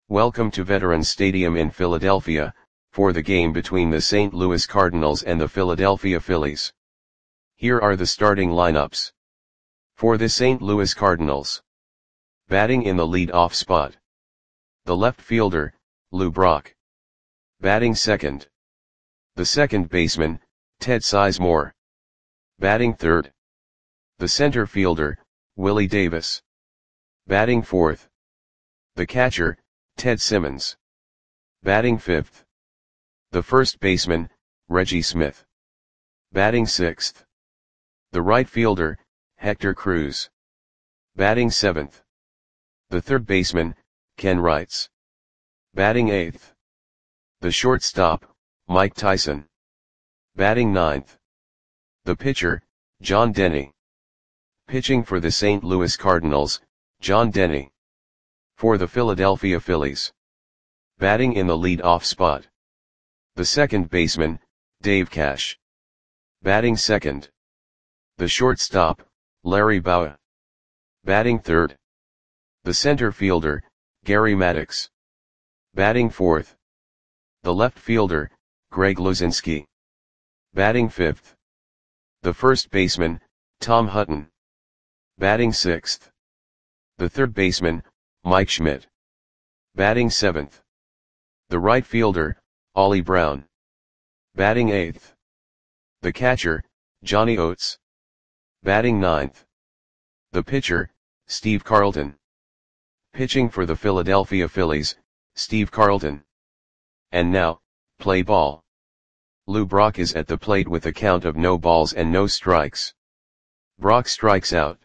Welcome to Veterans Stadium in Philadelphia, for the game between the St. Louis Cardinals and the Philadelphia Phillies. Here are the starting lineups. For the St. Louis Cardinals. Batting in the lead-off spot. The left fielder, Lou Brock. Batting second. The second baseman, Ted Sizemore. Batting third. The center fielder, Willie Davis. Batting fourth. The catcher, Ted Simmons. Batting fifth. The first baseman, Reggie Smith. Batting sixth. The right fielder, Hector Cruz. Batting seventh. The third baseman, Ken Wrights. Batting eighth. The shortstop, Mike Tyson. Batting ninth. The pitcher, John Denny. Pitching for the St. Louis Cardinals, John Denny. For the Philadelphia Phillies. Batting in the lead-off spot. The second baseman, Dave Cash. Batting second. The shortstop, Larry Bowa. Batting third. The center fielder, Gary Maddox. Batting fourth. The left fielder, Greg Luzinski. Batting fifth. The first baseman, Tom Hutton. Batting sixth. The third baseman, Mike Schmidt. Batting seventh. The right fielder, Ollie Brown. Batting eighth. The catcher, Johnny Oates. Batting ninth. The pitcher, Steve Carlton. Pitching for the Philadelphia Phillies, Steve Carlton. And now, play ball. Lou Brock is at the plate with a count of no balls and no strikes. Brock strikes out.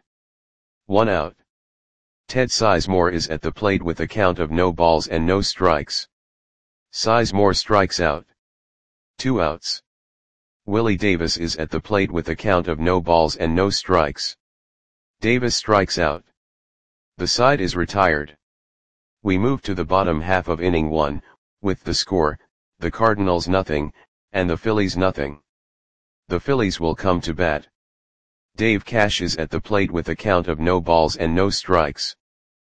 1 out. Ted Sizemore is at the plate with a count of no balls and no strikes. Sizemore strikes out. 2 outs. Willie Davis is at the plate with a count of no balls and no strikes. Davis strikes out. The side is retired. We move to the bottom half of inning 1, with the score, the Cardinals nothing, and the Phillies nothing. The Phillies will come to bat. Dave Cash is at the plate with a count of no balls and no strikes.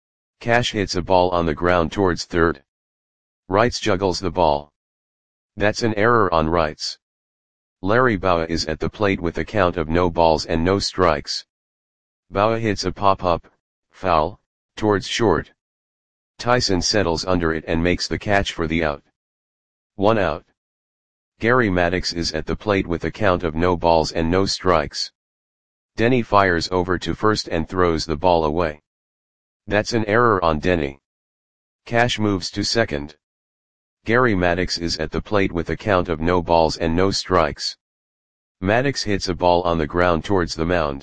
Cash hits a ball on the ground towards third. Wrights juggles the ball. That's an error on Wrights. Larry Bowa is at the plate with a count of no balls and no strikes. Bowa hits a pop-up, foul, towards short. Tyson settles under it and makes the catch for the out. 1 out. Gary Maddox is at the plate with a count of no balls and no strikes. Denny fires over to first and throws the ball away. That's an error on Denny. Cash moves to second. Gary Maddox is at the plate with a count of no balls and no strikes. Maddox hits a ball on the ground towards the mound.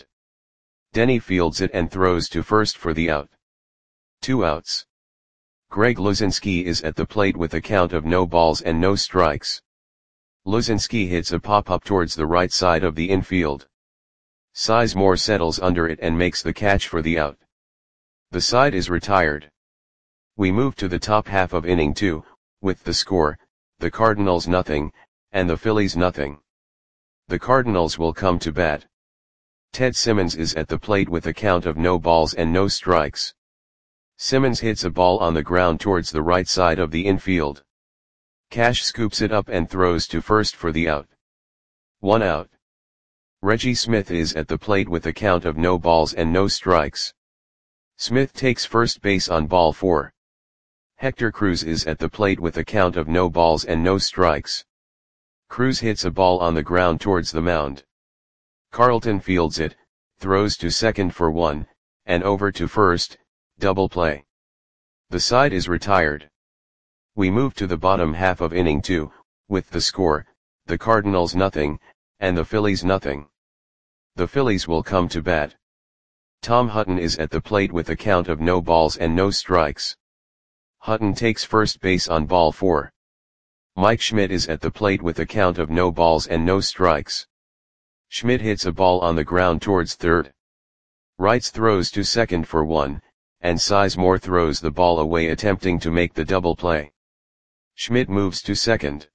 Denny fields it and throws to first for the out. 2 outs. Greg Luzinski is at the plate with a count of no balls and no strikes. Luzinski hits a pop-up towards the right side of the infield. Sizemore settles under it and makes the catch for the out. The side is retired. We move to the top half of inning 2, with the score, the Cardinals nothing, and the Phillies nothing. The Cardinals will come to bat. Ted Simmons is at the plate with a count of no balls and no strikes. Simmons hits a ball on the ground towards the right side of the infield. Cash scoops it up and throws to first for the out. 1 out. Reggie Smith is at the plate with a count of no balls and no strikes. Smith takes first base on ball 4. Hector Cruz is at the plate with a count of no balls and no strikes. Cruz hits a ball on the ground towards the mound. Carlton fields it, throws to second for 1, and over to first, double play. The side is retired. We move to the bottom half of inning 2, with the score, the Cardinals nothing, and the Phillies nothing. The Phillies will come to bat. Tom Hutton is at the plate with a count of no balls and no strikes. Hutton takes first base on ball 4. Mike Schmidt is at the plate with a count of no balls and no strikes. Schmidt hits a ball on the ground towards third. Wrights throws to second for 1, and Sizemore throws the ball away attempting to make the double play. Schmidt moves to second.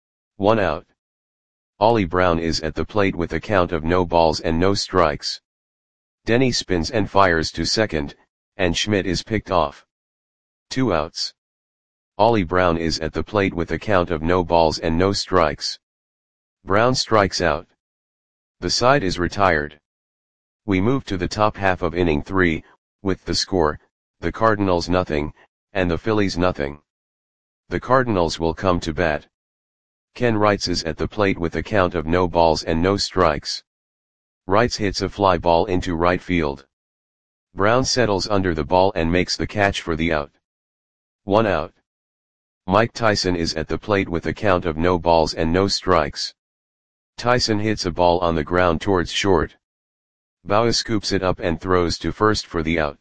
1 out. Ollie Brown is at the plate with a count of no balls and no strikes. Denny spins and fires to second, and Schmidt is picked off. 2 outs. Ollie Brown is at the plate with a count of no balls and no strikes. Brown strikes out. The side is retired. We move to the top half of inning 3, with the score, the Cardinals nothing, and the Phillies nothing. The Cardinals will come to bat. Ken Wrights is at the plate with a count of no balls and no strikes. Wrights hits a fly ball into right field. Brown settles under the ball and makes the catch for the out. 1 out. Mike Tyson is at the plate with a count of no balls and no strikes. Tyson hits a ball on the ground towards short. Bauer scoops it up and throws to first for the out.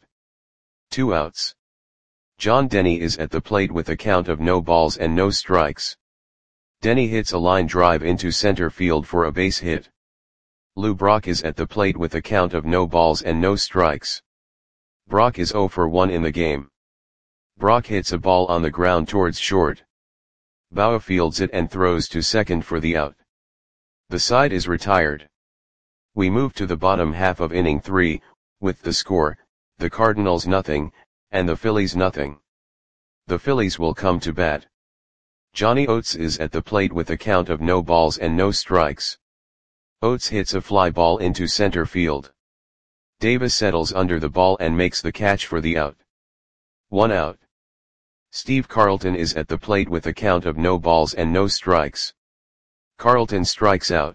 2 outs. John Denny is at the plate with a count of no balls and no strikes. Denny hits a line drive into center field for a base hit. Lou Brock is at the plate with a count of no balls and no strikes. Brock is 0 for 1 in the game. Brock hits a ball on the ground towards short. Bauer fields it and throws to second for the out. The side is retired. We move to the bottom half of inning 3, with the score, the Cardinals nothing, and the Phillies nothing. The Phillies will come to bat. Johnny Oates is at the plate with a count of no balls and no strikes. Oates hits a fly ball into center field. Davis settles under the ball and makes the catch for the out. 1 out. Steve Carlton is at the plate with a count of no balls and no strikes. Carlton strikes out.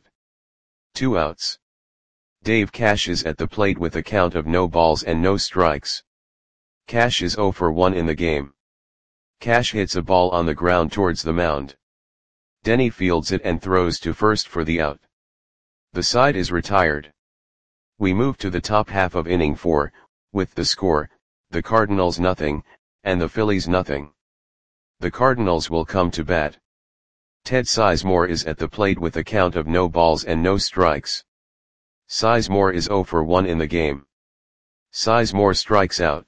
2 outs. Dave Cash is at the plate with a count of no balls and no strikes. Cash is 0 for 1 in the game. Cash hits a ball on the ground towards the mound. Denny fields it and throws to first for the out. The side is retired. We move to the top half of inning 4, with the score, the Cardinals nothing, and the Phillies nothing. The Cardinals will come to bat. Ted Sizemore is at the plate with a count of no balls and no strikes. Sizemore is 0 for 1 in the game. Sizemore strikes out.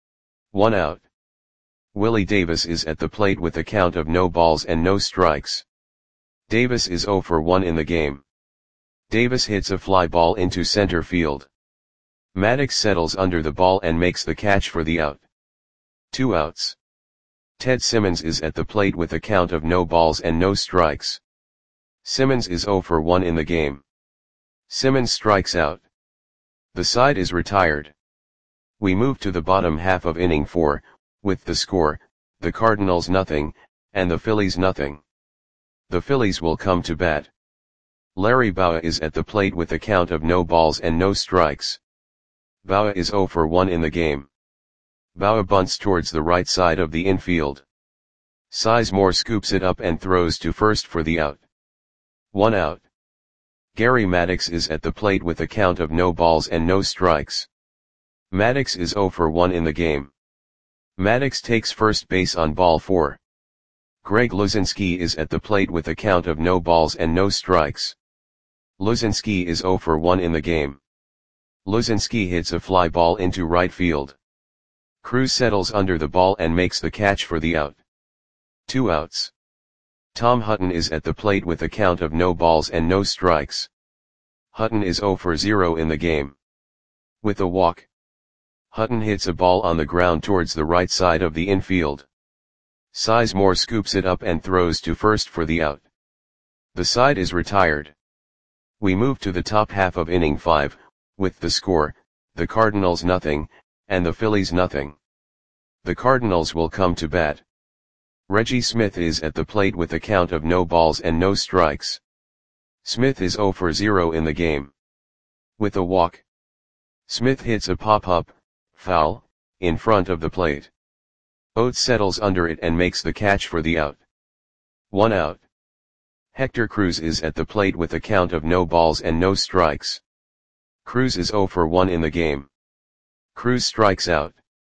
1 out. Willie Davis is at the plate with a count of no balls and no strikes. Davis is 0 for 1 in the game. Davis hits a fly ball into center field. Maddox settles under the ball and makes the catch for the out. 2 outs. Ted Simmons is at the plate with a count of no balls and no strikes. Simmons is 0 for 1 in the game. Simmons strikes out. The side is retired. We move to the bottom half of inning 4, with the score, the Cardinals nothing, and the Phillies nothing. The Phillies will come to bat. Larry Bowa is at the plate with a count of no balls and no strikes. Bowa is 0 for 1 in the game. Bowa bunts towards the right side of the infield. Sizemore scoops it up and throws to first for the out. 1 out. Gary Maddox is at the plate with a count of no balls and no strikes. Maddox is 0 for 1 in the game. Maddox takes first base on ball 4. Greg Luzinski is at the plate with a count of no balls and no strikes. Luzinski is 0 for 1 in the game. Luzinski hits a fly ball into right field. Cruz settles under the ball and makes the catch for the out. 2 outs. Tom Hutton is at the plate with a count of no balls and no strikes. Hutton is 0 for 0 in the game. With a walk, Hutton hits a ball on the ground towards the right side of the infield. Sizemore scoops it up and throws to first for the out. The side is retired. We move to the top half of inning 5, with the score, the Cardinals nothing, and the Phillies nothing. The Cardinals will come to bat. Reggie Smith is at the plate with a count of no balls and no strikes. Smith is 0 for 0 in the game. With a walk, Smith hits a pop-up, foul, in front of the plate. Oates settles under it and makes the catch for the out. 1 out. Hector Cruz is at the plate with a count of no balls and no strikes. Cruz is 0 for 1 in the game. Cruz strikes out.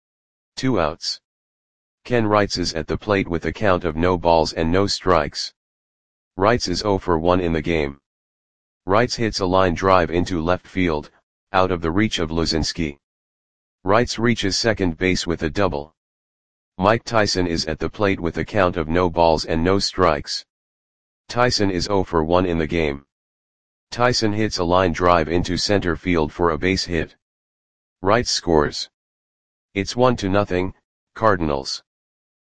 2 outs. Ken Wrights is at the plate with a count of no balls and no strikes. Wrights is 0 for 1 in the game. Wrights hits a line drive into left field, out of the reach of Luzinski. Wrights reaches second base with a double. Mike Tyson is at the plate with a count of no balls and no strikes. Tyson is 0 for 1 in the game. Tyson hits a line drive into center field for a base hit. Wrights scores. It's 1-0, Cardinals.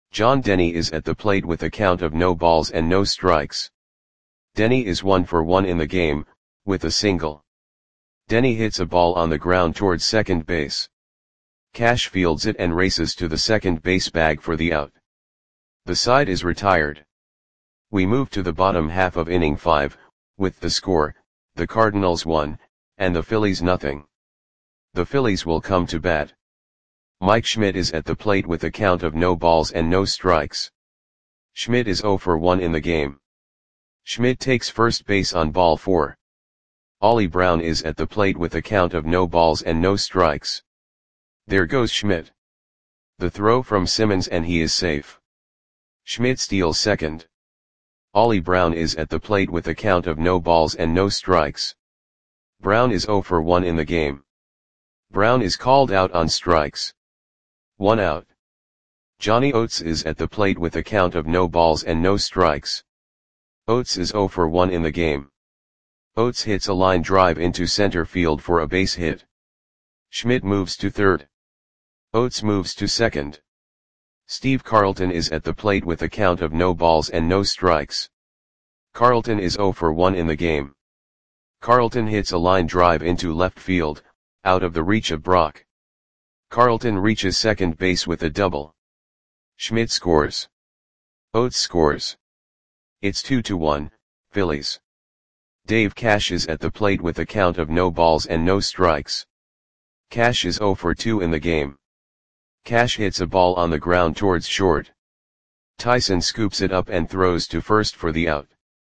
John Denny is at the plate with a count of no balls and no strikes. Denny is 1 for 1 in the game, with a single. Denny hits a ball on the ground towards second base. Cash fields it and races to the second base bag for the out. The side is retired. We move to the bottom half of inning 5, with the score, the Cardinals 1, and the Phillies nothing. The Phillies will come to bat. Mike Schmidt is at the plate with a count of no balls and no strikes. Schmidt is 0 for 1 in the game. Schmidt takes first base on ball 4. Ollie Brown is at the plate with a count of no balls and no strikes. There goes Schmidt. The throw from Simmons and he is safe. Schmidt steals second. Ollie Brown is at the plate with a count of no balls and no strikes. Brown is 0 for 1 in the game. Brown is called out on strikes. 1 out. Johnny Oates is at the plate with a count of no balls and no strikes. Oates is 0 for 1 in the game. Oates hits a line drive into center field for a base hit. Schmidt moves to third. Oates moves to second. Steve Carlton is at the plate with a count of no balls and no strikes. Carlton is 0 for 1 in the game. Carlton hits a line drive into left field, out of the reach of Brock. Carlton reaches second base with a double. Schmidt scores. Oates scores. It's 2-1, Phillies. Dave Cash is at the plate with a count of no balls and no strikes. Cash is 0 for 2 in the game. Cash hits a ball on the ground towards short. Tyson scoops it up and throws to first for the out.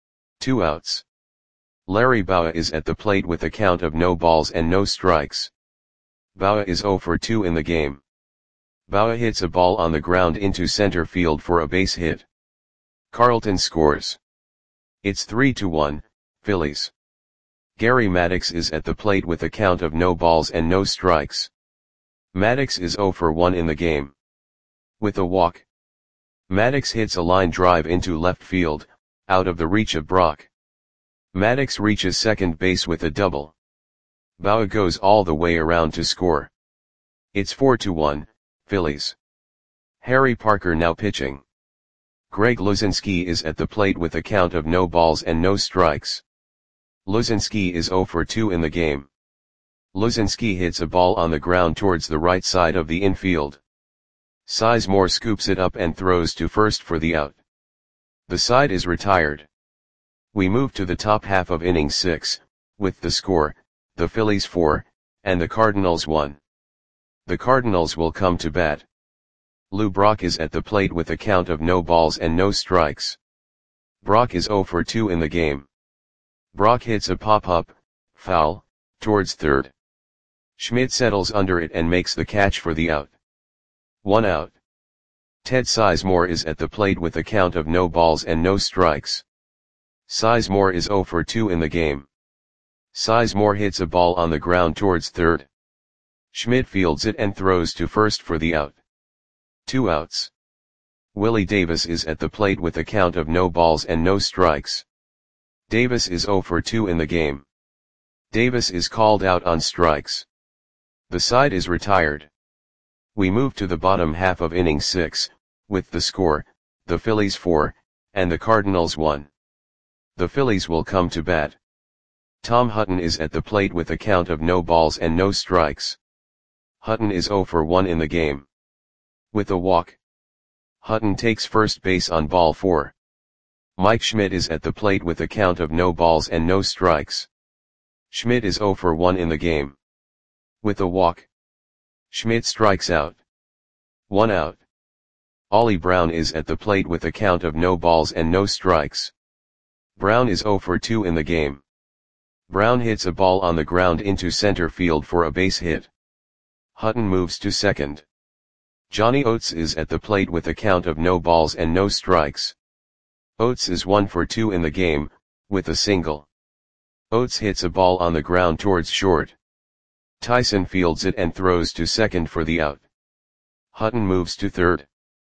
2 outs. Larry Bowa is at the plate with a count of no balls and no strikes. Bowa is 0 for 2 in the game. Bowa hits a ball on the ground into center field for a base hit. Carlton scores. It's 3-1, Phillies. Gary Maddox is at the plate with a count of no balls and no strikes. Maddox is 0 for 1 in the game. With a walk. Maddox hits a line drive into left field, out of the reach of Brock. Maddox reaches second base with a double. Bowa goes all the way around to score. It's 4-1, Phillies. Harry Parker now pitching. Greg Luzinski is at the plate with a count of no balls and no strikes. Luzinski is 0 for 2 in the game. Luzinski hits a ball on the ground towards the right side of the infield. Sizemore scoops it up and throws to first for the out. The side is retired. We move to the top half of inning 6, with the score, the Phillies 4, and the Cardinals 1. The Cardinals will come to bat. Lou Brock is at the plate with a count of no balls and no strikes. Brock is 0 for 2 in the game. Brock hits a pop-up, foul, towards third. Schmidt settles under it and makes the catch for the out. 1 out. Ted Sizemore is at the plate with a count of no balls and no strikes. Sizemore is 0 for 2 in the game. Sizemore hits a ball on the ground towards third. Schmidt fields it and throws to first for the out. 2 outs. Willie Davis is at the plate with a count of no balls and no strikes. Davis is 0 for 2 in the game. Davis is called out on strikes. The side is retired. We move to the bottom half of inning 6, with the score, the Phillies 4, and the Cardinals 1. The Phillies will come to bat. Tom Hutton is at the plate with a count of no balls and no strikes. Hutton is 0 for 1 in the game. With a walk. Hutton takes first base on ball 4. Mike Schmidt is at the plate with a count of no balls and no strikes. Schmidt is 0 for 1 in the game. With a walk. Schmidt strikes out. 1 out. Ollie Brown is at the plate with a count of no balls and no strikes. Brown is 0 for 2 in the game. Brown hits a ball on the ground into center field for a base hit. Hutton moves to second. Johnny Oates is at the plate with a count of no balls and no strikes. Oates is 1 for 2 in the game, with a single. Oates hits a ball on the ground towards short. Tyson fields it and throws to second for the out. Hutton moves to third.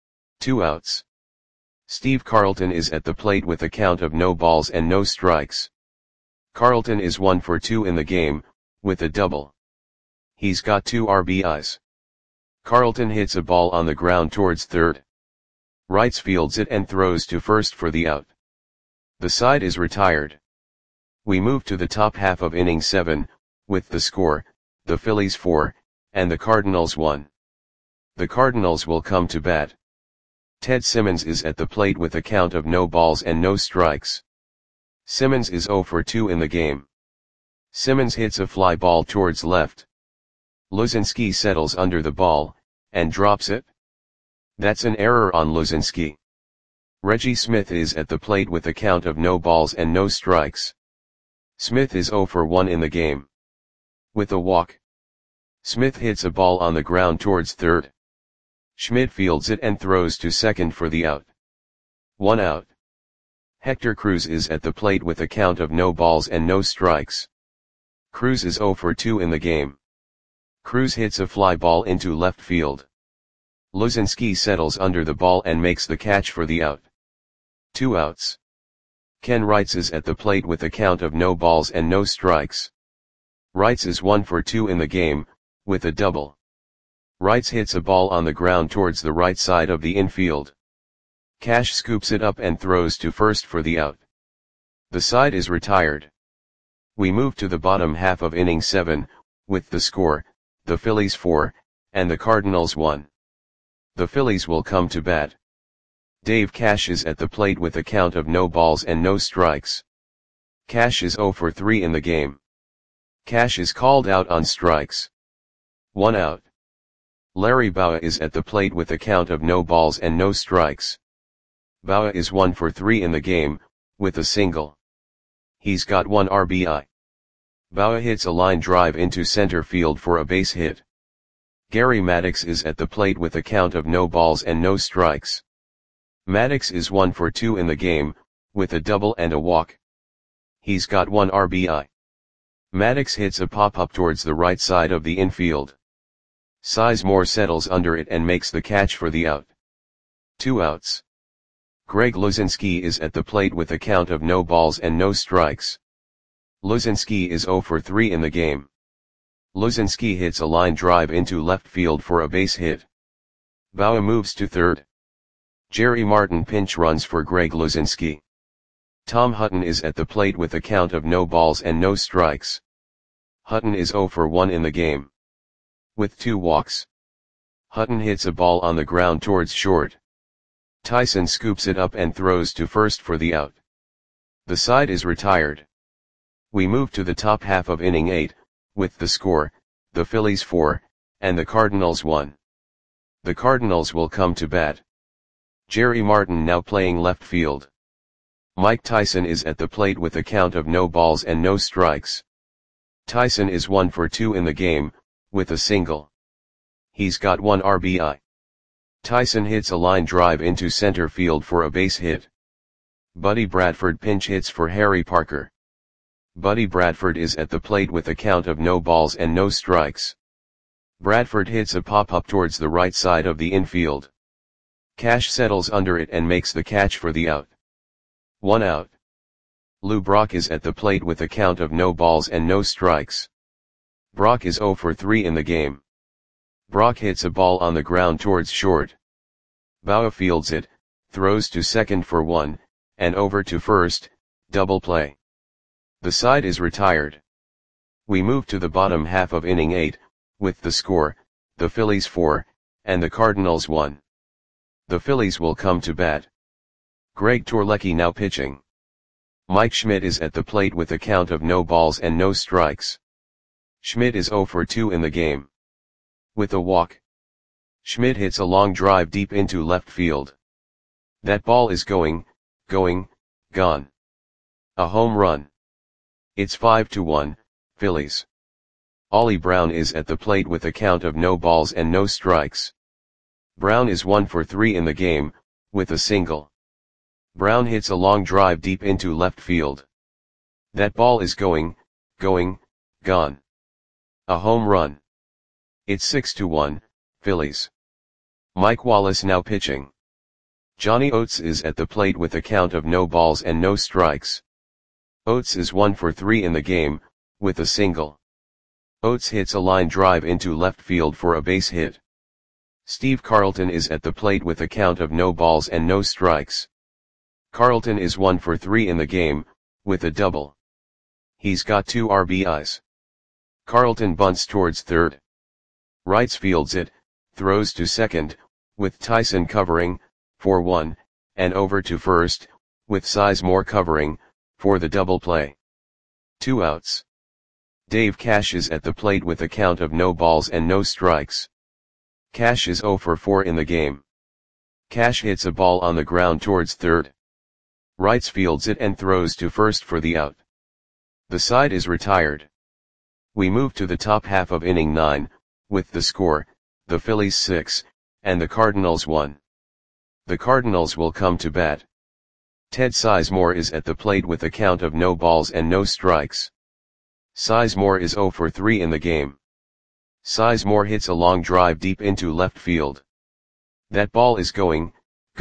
2 outs. Steve Carlton is at the plate with a count of no balls and no strikes. Carlton is 1 for 2 in the game, with a double. He's got 2 RBIs. Carlton hits a ball on the ground towards third. Wrights fields it and throws to first for the out. The side is retired. We move to the top half of inning 7, with the score, the Phillies 4, and the Cardinals 1. The Cardinals will come to bat. Ted Simmons is at the plate with a count of no balls and no strikes. Simmons is 0 for 2 in the game. Simmons hits a fly ball towards left. Luzinski settles under the ball, and drops it. That's an error on Luzinski. Reggie Smith is at the plate with a count of no balls and no strikes. Smith is 0 for 1 in the game. With a walk. Smith hits a ball on the ground towards third. Schmidt fields it and throws to second for the out. 1 out. Hector Cruz is at the plate with a count of no balls and no strikes. Cruz is 0 for 2 in the game. Cruz hits a fly ball into left field. Luzinski settles under the ball and makes the catch for the out. 2 outs. Ken Wrights is at the plate with a count of no balls and no strikes. Wrights is 1 for 2 in the game, with a double. Wrights hits a ball on the ground towards the right side of the infield. Cash scoops it up and throws to first for the out. The side is retired. We move to the bottom half of inning 7, with the score, the Phillies 4, and the Cardinals 1. The Phillies will come to bat. Dave Cash is at the plate with a count of no balls and no strikes. Cash is 0 for 3 in the game. Cash is called out on strikes. 1 out. Larry Bowa is at the plate with a count of no balls and no strikes. Bowa is 1 for 3 in the game, with a single. He's got 1 RBI. Bowa hits a line drive into center field for a base hit. Gary Maddox is at the plate with a count of no balls and no strikes. Maddox is 1 for 2 in the game, with a double and a walk. He's got 1 RBI. Maddox hits a pop-up towards the right side of the infield. Sizemore settles under it and makes the catch for the out. 2 outs. Greg Luzinski is at the plate with a count of no balls and no strikes. Luzinski is 0 for 3 in the game. Luzinski hits a line drive into left field for a base hit. Bowa moves to third. Jerry Martin pinch runs for Greg Luzinski. Tom Hutton is at the plate with a count of no balls and no strikes. Hutton is 0 for 1 in the game. With 2 walks. Hutton hits a ball on the ground towards short. Tyson scoops it up and throws to first for the out. The side is retired. We move to the top half of inning 8, with the score, the Phillies 4, and the Cardinals 1. The Cardinals will come to bat. Jerry Martin now playing left field. Mike Tyson is at the plate with a count of no balls and no strikes. Tyson is 1 for 2 in the game, with a single. He's got 1 RBI. Tyson hits a line drive into center field for a base hit. Buddy Bradford pinch hits for Harry Parker. Buddy Bradford is at the plate with a count of no balls and no strikes. Bradford hits a pop-up towards the right side of the infield. Cash settles under it and makes the catch for the out. 1 out. Lou Brock is at the plate with a count of no balls and no strikes. Brock is 0 for 3 in the game. Brock hits a ball on the ground towards short. Bowa fields it, throws to second for 1, and over to first, double play. The side is retired. We move to the bottom half of inning 8, with the score, the Phillies 4, and the Cardinals 1. The Phillies will come to bat. Greg Torlecki now pitching. Mike Schmidt is at the plate with a count of no balls and no strikes. Schmidt is 0 for 2 in the game. With a walk. Schmidt hits a long drive deep into left field. That ball is going, gone. A home run. It's 5-1, Phillies. Ollie Brown is at the plate with a count of no balls and no strikes. Brown is 1 for 3 in the game, with a single. Brown hits a long drive deep into left field. That ball is going, gone. A home run. It's 6-1, Phillies. Mike Wallace now pitching. Johnny Oates is at the plate with a count of no balls and no strikes. Oates is 1 for 3 in the game, with a single. Oates hits a line drive into left field for a base hit. Steve Carlton is at the plate with a count of no balls and no strikes. Carlton is 1 for 3 in the game, with a double. He's got 2 RBIs. Carlton bunts towards third. Wrights fields it, throws to second, with Tyson covering, for 1, and over to first, with Sizemore covering, for the double play. 2 outs. Dave Cash is at the plate with a count of no balls and no strikes. Cash is 0 for 4 in the game. Cash hits a ball on the ground towards third. Wrights fields it and throws to first for the out. The side is retired. We move to the top half of inning 9, with the score, the Phillies 6, and the Cardinals 1. The Cardinals will come to bat. Ted Sizemore is at the plate with a count of no balls and no strikes. Sizemore is 0 for 3 in the game. Sizemore hits a long drive deep into left field. That ball is gone.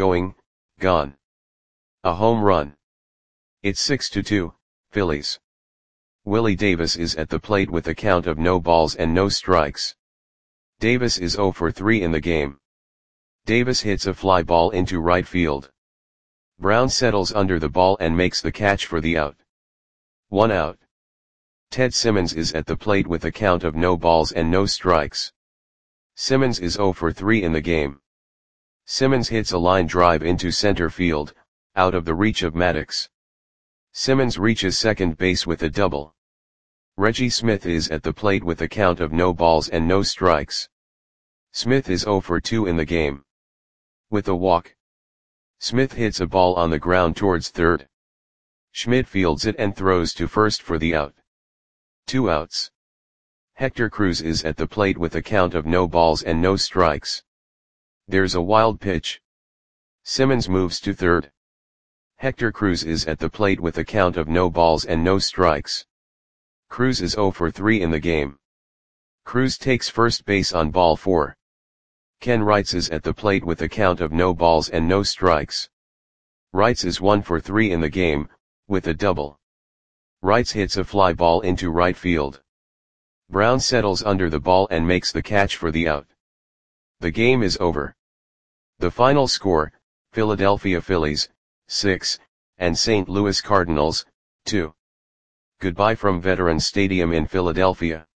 A home run. It's 6-2, Phillies. Willie Davis is at the plate with a count of no balls and no strikes. Davis is 0 for 3 in the game. Davis hits a fly ball into right field. Brown settles under the ball and makes the catch for the out. 1 out. Ted Simmons is at the plate with a count of no balls and no strikes. Simmons is 0 for 3 in the game. Simmons hits a line drive into center field, out of the reach of Maddox. Simmons reaches second base with a double. Reggie Smith is at the plate with a count of no balls and no strikes. Smith is 0 for 2 in the game. With a walk. Smith hits a ball on the ground towards third. Schmidt fields it and throws to first for the out. 2 outs. Hector Cruz is at the plate with a count of no balls and no strikes. There's a wild pitch. Simmons moves to third. Hector Cruz is at the plate with a count of no balls and no strikes. Cruz is 0 for 3 in the game. Cruz takes first base on ball 4. Ken Wrights is at the plate with a count of no balls and no strikes. Wrights is 1 for 3 in the game, with a double. Wrights hits a fly ball into right field. Brown settles under the ball and makes the catch for the out. The game is over. The final score, Philadelphia Phillies, 6, and St. Louis Cardinals, 2. Goodbye from Veterans Stadium in Philadelphia.